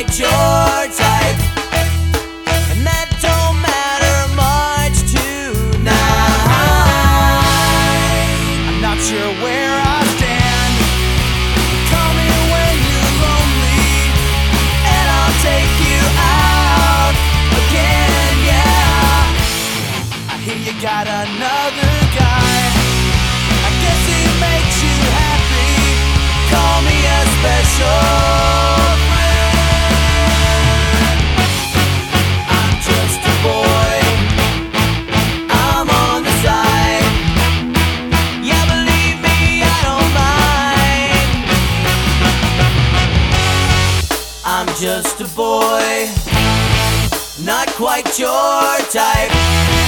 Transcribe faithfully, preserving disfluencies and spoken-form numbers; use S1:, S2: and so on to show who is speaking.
S1: quite your type, and that don't matter much tonight. I'm not sure where I stand. Call me when you're lonely, and I'll take you out again, yeah. I hear you got another guy. I guess he makes you happy. Call me a special friend. I'm just a boy, I'm on the side. Yeah, believe me, I don't mind. I'm just a boy, not quite your type.